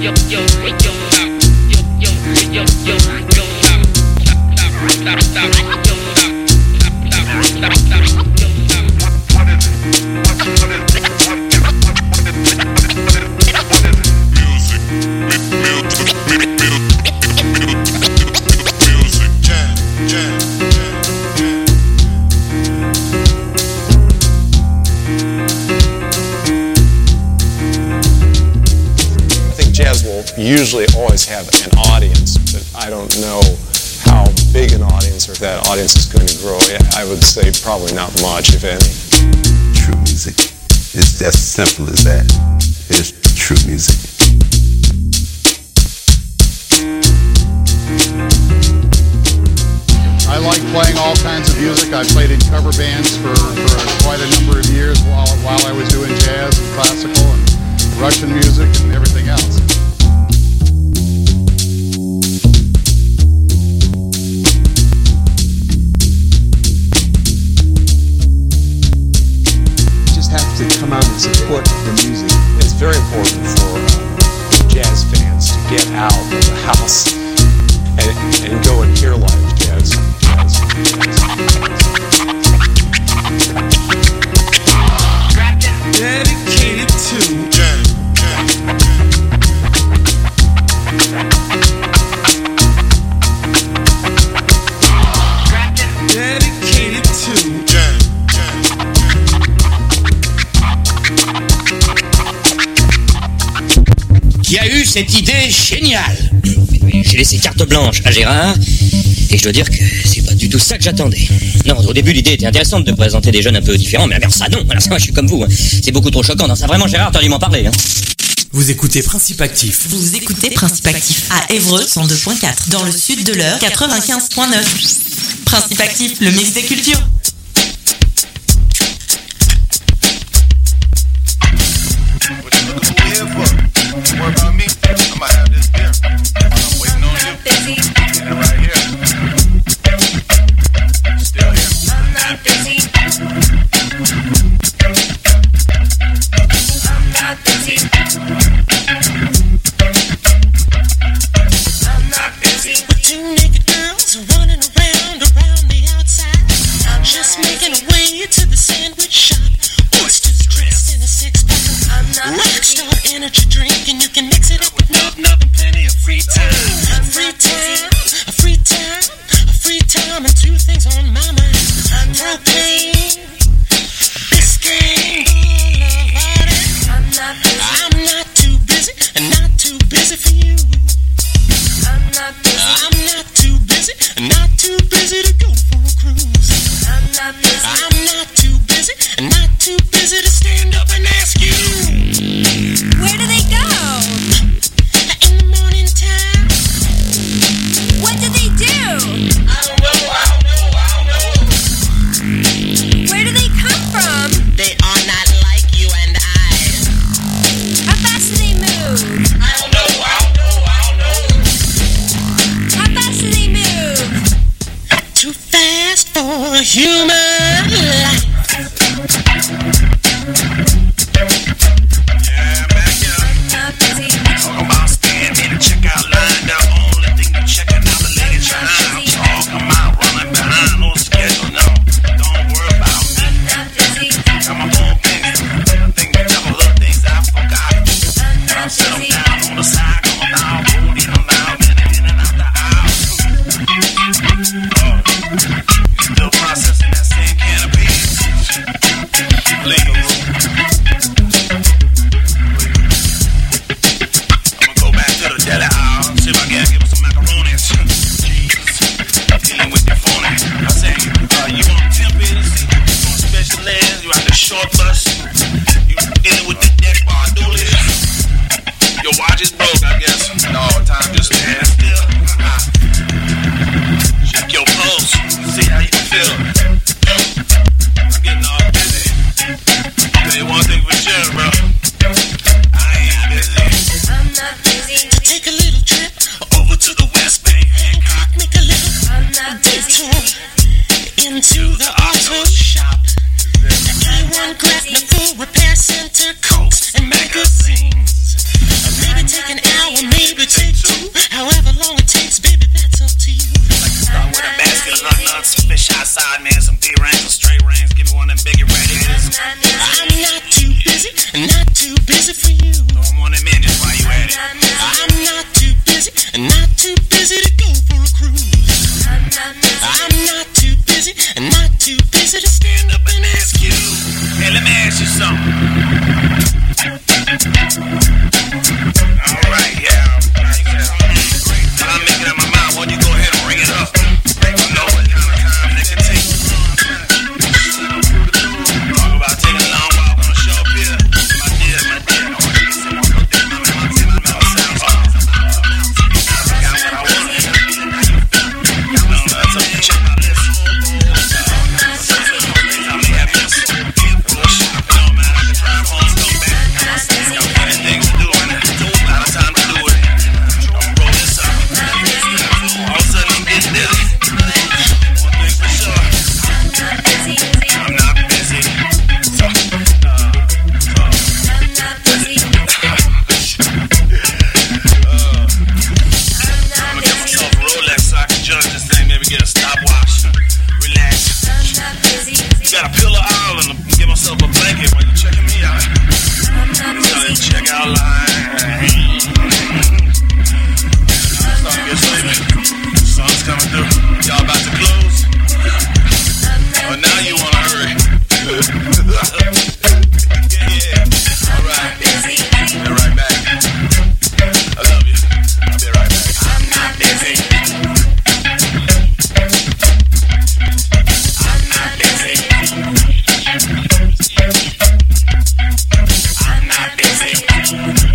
Usually always have an audience, but I don't know how big an audience or if that audience is going to grow. I would say probably not much, if any. True music. It's just simple as that. It's true music. I like playing all kinds of music. I played in cover bands for quite a number of years while I was doing jazz and classical and Russian music and everything else. To come out and support the music. It's very important for jazz fans to get out of the house and go and hear live jazz. Dedicated to jazz. Dedicated to jazz. Qui a eu cette idée géniale. J'ai laissé carte blanche à Gérard et je dois dire que c'est pas du tout ça que j'attendais. Non, au début l'idée était intéressante de présenter des jeunes un peu différents, mais alors ça non, alors ça moi je suis comme vous, hein. C'est beaucoup trop choquant. Non, ça vraiment Gérard, t'aurais dû m'en parler. Hein. Vous écoutez Principe Actif. Vous écoutez Principe Actif à Évreux 102.4, dans le sud de l'Eure 95.9. Principe Actif, le mix des cultures. Worry about me, I'ma have this beer. I'm waiting on you. Get it right here. Still here. I'm not busy. I'm not busy. I'm not busy. With two naked girls running around the outside. I'm just making a way to the sandwich shop. Oysters dressed in a six-pack. I'm not busy. Rockstar energy drink, and you can mix it up with nothing, plenty of free time. Free time, a free time, a free time, and two things on my mind. Propane, biscuit. I'm not too busy, and not too busy for you. I'm not too busy, and not too busy to go for a cruise. I'm not too busy, and not too busy to stand up and ask you. Where do they go? In the morning time. What do they do? I don't know. Where do they come from? They are not like you and I. How fast do they move? I don't know. How fast do they move? Too fast for a human life. Yeah, back here. Not busy. Talking about standing in the checkout line. The only thing you checking out the lady trying. Talking about running behind on schedule. No, don't worry about me. Not busy. Come on, baby. I think the couple of things I forgot. And I'm sitting down on the side, going down, holding them down, in and out the aisle. Still processing that. not too busy for you. Throw 'em on that man just while you at it. I'm not too busy, and not too busy to go for a cruise. I'm not too busy, and not too busy to stand up and ask you. Hey, let me ask you something. Alright, yeah. When I make it up my mind, why don't you go ahead and ring it up? You know what kind of time that can take. Talk about taking a long walk on the shore pier. My dear, I want you to see my birthday. My mouth sounds off. I got what I want. So you check my list. I may have missed bullshit. No, man, I can drive home, come back. Got plenty of things to do, and a lot of time to do it. I'm roll this up. All of a sudden, I'm getting dizzy. One thing for sure, I'm not busy. So, I'm gonna get myself a Rolex so I can judge this thing, maybe get a stopwatch, relax. Got a pillow out and get myself a blanket while you're checking me out. Check out line. Starting to get sleepy. The sun's coming through. Y'all about to close? But now you wanna hurry. Yeah. Alright. Be right back. I love you. I'll be right back. I'm not busy. I'm not busy. I'm not busy.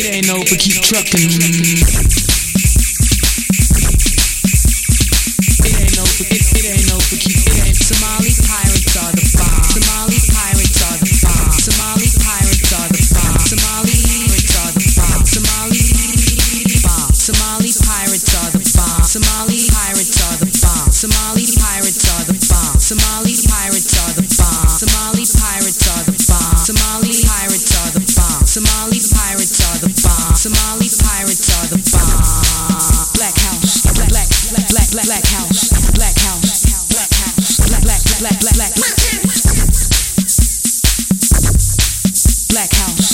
It ain't no but keep trucking. It ain't no but keep. It ain't. Somali pirates are the bomb. Somali pirates are the bomb. Somali pirates are the bomb. Somali pirates are the bomb. Somali bomb. Somali pirates are the bomb. Somali pirates are the bomb. Somali pirates are the bomb. Somali pirates are the bomb. Somali pirates are the bomb. Somali pirates are the bomb. Somali pirates are the bomb. Somali pirates are the bomb. Black house, black house, black house, black house, black house, black house,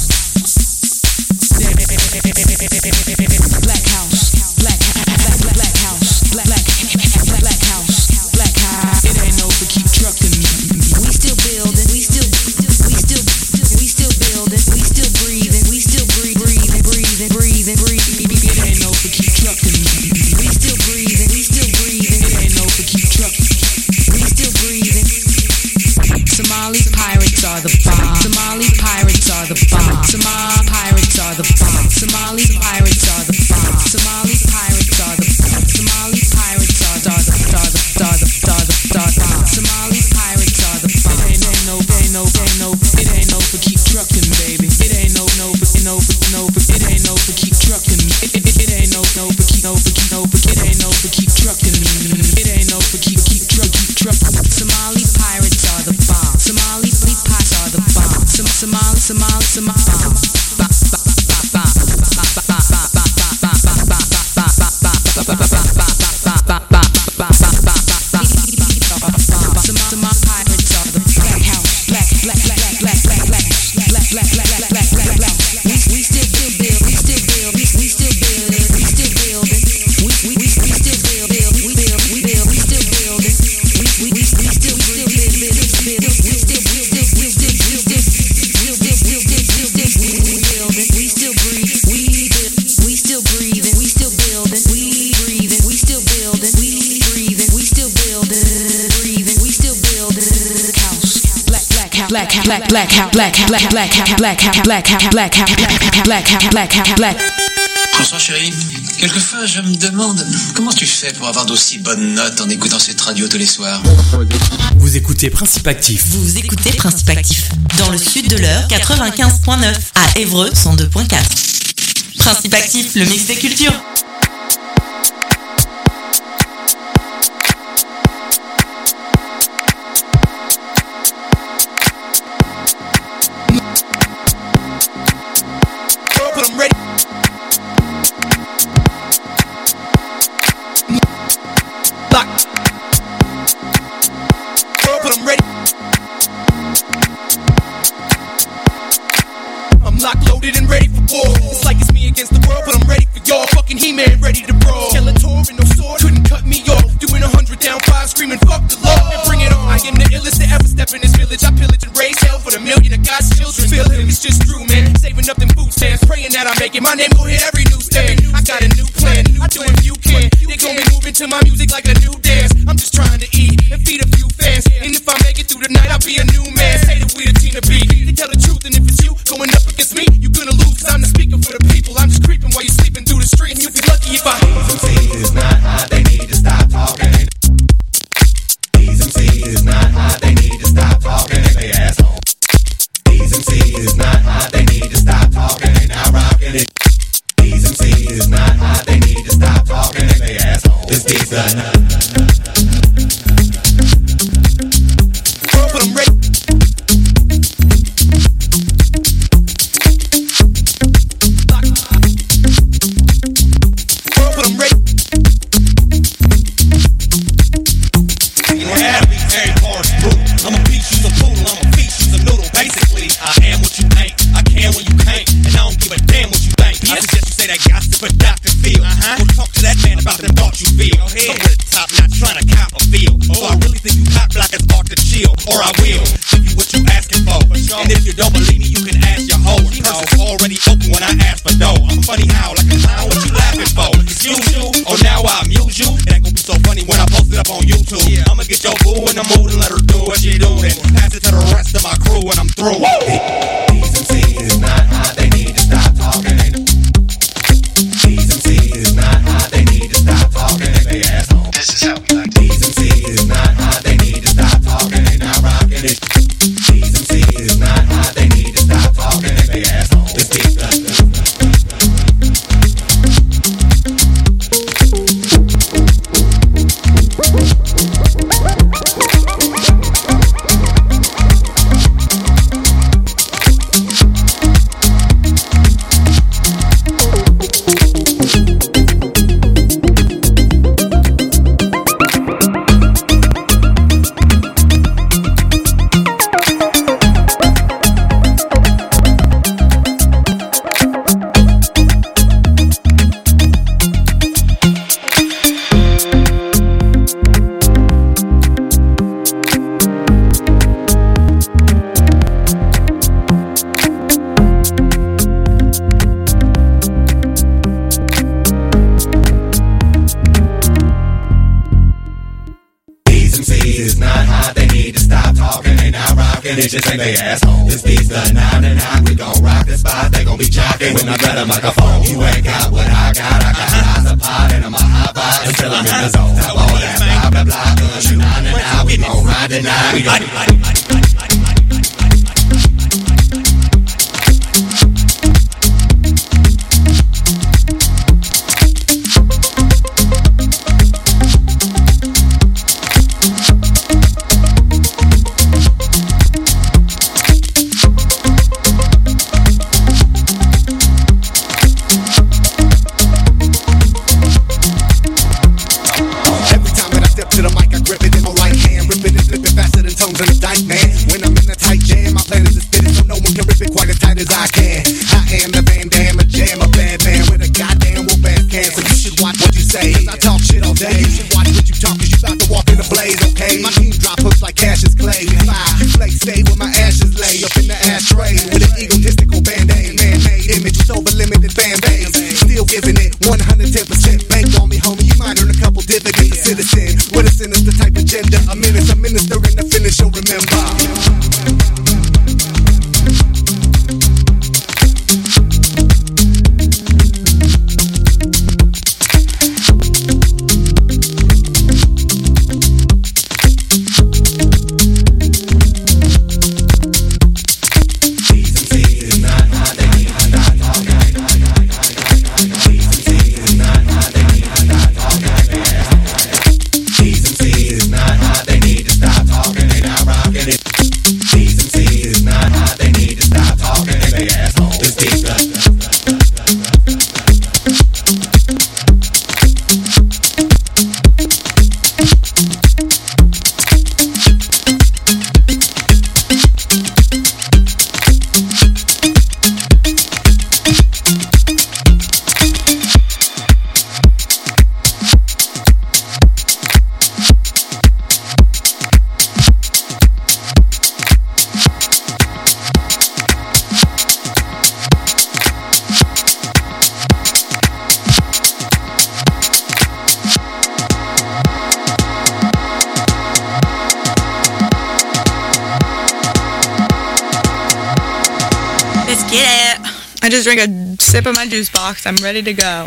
black house. It ain't no but keep trucking. We still building, we still building, we still breathing, we still breathing. It ain't no but keep trucking. We still breathing, it ain't no but keep trucking. We still breathing. Somali pirates are the bomb. Somali pirates are the bomb. Somali pirates are the bomb. Somali pirates are the bomb. Somali pirates are the bomb. Somali pirates are the bomb. Somali pirates are the bomb. It ain't no but keep trucking, baby. It ain't no but it ain't no but keep trucking. It ain't no but keep it ain't no but keep trucking. It ain't no but keep trucking. Somali pirates are the bomb. Somali pirates are the bomb. François chéri, quelquefois je me demande comment tu fais pour avoir d'aussi bonnes notes en écoutant cette radio tous les soirs. Vous écoutez Principe Actif. Vous écoutez Principe Actif. Dans le sud de l'heure, 95.9. À Évreux, 102.4. Principe Actif, le mix des cultures. Loaded and ready for war. It's like it's me against the world, but I'm ready for y'all. Fucking He-Man, ready to brawl. Skeletor and no sword couldn't cut me off. Doing 100 down 5, screaming fuck the law and bring it on. I am the illest to ever step in this village. I pillage and raise hell for the million of God's children. Feel him, it's just true, man. Saving up them food stamps, praying that I make it. My name will hit every newsstand. I got a new plan. I do if you can. They gon' be moving to my music like a new dance. I'm just trying to eat and feed a few fans. And if I make it through the night, I'll be a new man. Say that we the team to beat. They tell the truth, and if it's you going up against me, you gonna lose, cause I'm the speaker for the people. I'm just creeping while you're sleeping through the street, and you'll be lucky if I These MCs is not hot, they need to stop talking. These MCs is not hot, they need to stop talking and they asshole. These MCs is not hot, they need to stop talking and now rocking it. These MCs is not hot, they need to stop talking and they asshole. It's these but I'm ready. I'm a beast, you's a poodle, I'm a feast, you's a noodle. Basically, I am what you ain't, I can when you can't, and I don't give a damn what you think. I suggest you say that gossip for Dr. Phil. Go talk to that man about the thoughts you feel. Somewhere at the top, not trying to cop a feel. So I really think you hot block as hard to chill, or I will give you what you asking for. And if you don't believe me, you can ask your hoe. Purse already open when I ask for dough. I'm funny how, like a clown, what you laughing for? Excuse you, or now I amuse you. It ain't gonna be so funny when I post it up on YouTube. I'ma get your boo in the mood and let her do what she do. Then pass it to the rest of my crew and I'm through. These MCs is not hot, they need to stop talking. rockin' it, just ain't they asshole. This beat's the 9-9, we gon' rock the spot. They gon' be jockin' when I grab a microphone. You ain't got what I got lots of pot and I'm a high vibe until I'm in the zone. All that blah blah blah, 9-9, we gon' ride the night. We gon' I just drank a sip of my juice box. I'm ready to go.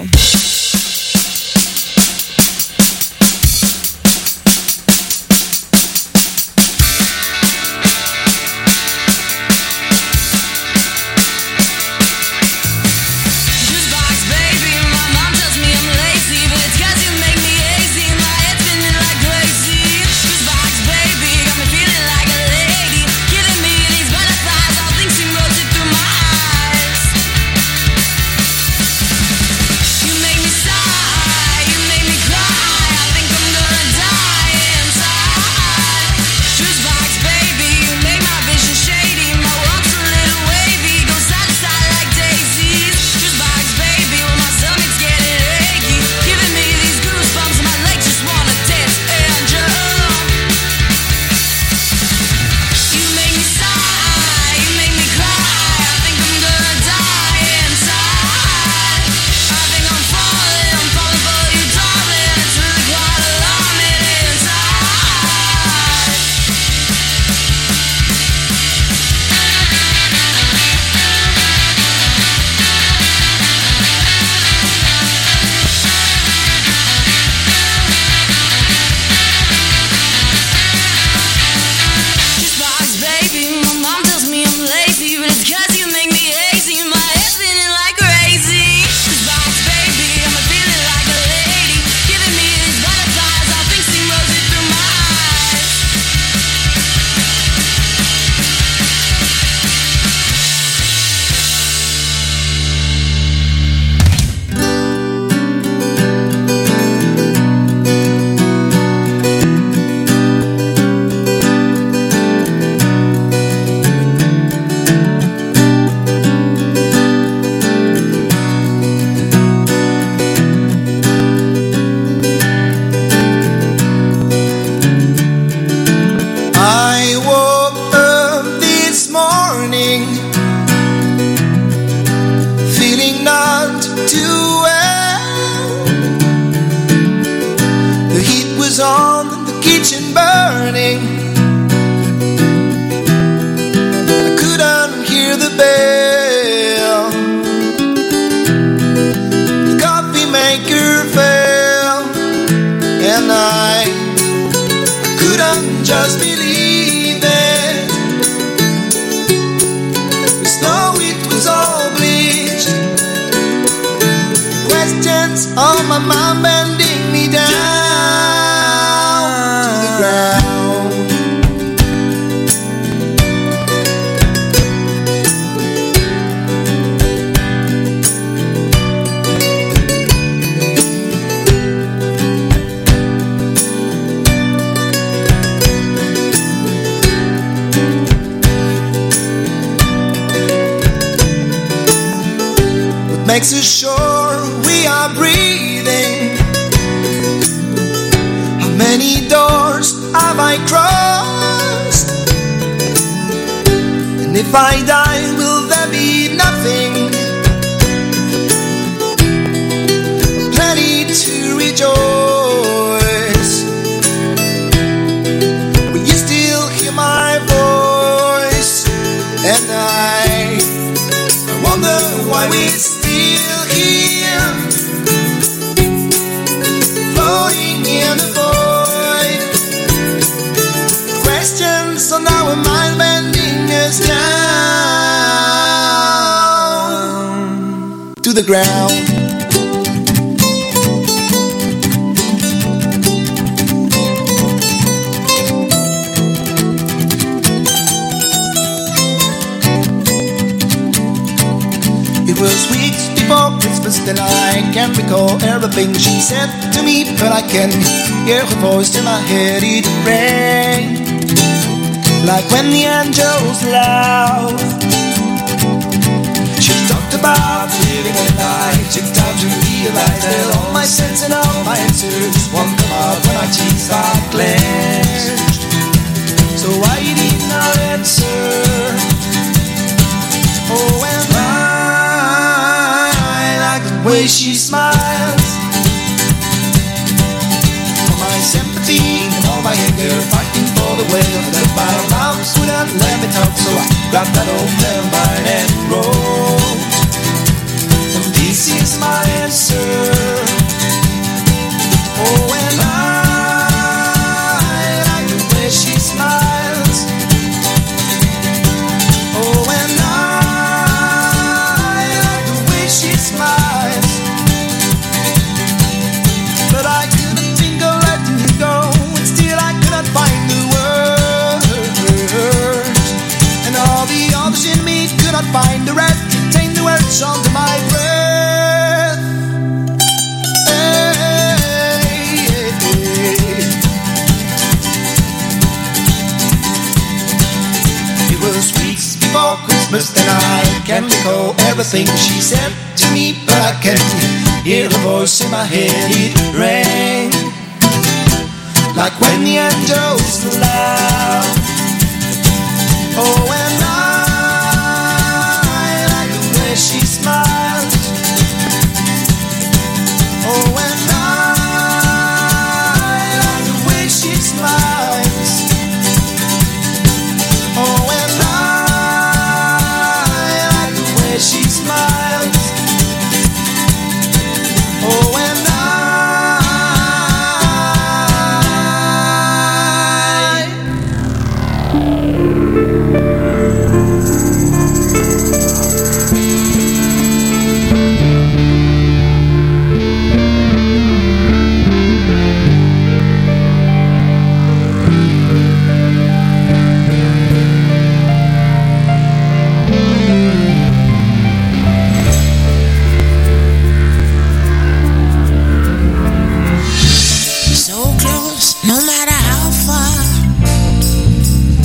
was on, the kitchen burning. hands on my mind, bending me down to the ground. Makes us sure we are breathing. How many doors have I crossed? And if I die, will there be nothing? Plenty to rejoice. Will you still hear my voice? And I wonder why we still here, floating in the void. Questions on our mind, bending us down to the ground. It was weeks before Christmas, then I can't recall everything she said to me, but I can hear her voice in my head. It rang like when the angels laugh. She talked about living a life, took time to realize that all my sense and all my answers won't come out when my teeth are clenched. So I did not answer. Oh, and the way she smiles, for my sympathy and all my anger, fighting for the way that my mouth wouldn't let me talk. So I grabbed that old landmine and wrote, and this is my answer. Oh, and I like the way she smiles. Oh, and I like the way she smiles. Find the rest, contain the words under my breath. Hey. It was weeks before Christmas, then I can't recall everything she said to me, but I can hear her voice in my head. It rang like when the angels laugh. Oh,